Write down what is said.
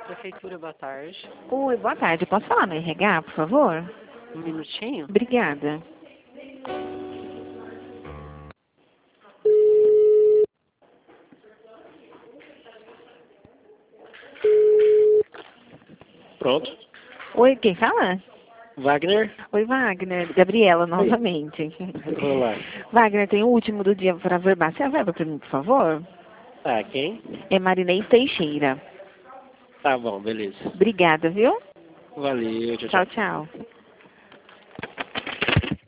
Prefeitura, boa tarde. Oi, boa tarde. Posso falar no RH, por favor? Um minutinho. Obrigada. Pronto. Oi, quem fala? Wagner? Oi, Wagner. Gabriela, novamente. Olá. Wagner, tem o último do dia para verbar. Você verba para mim, por favor? Tá, quem? É Marinei Teixeira. Tá bom, beleza. Obrigada, viu? Valeu, tchau, Tchau, tchau. tchau.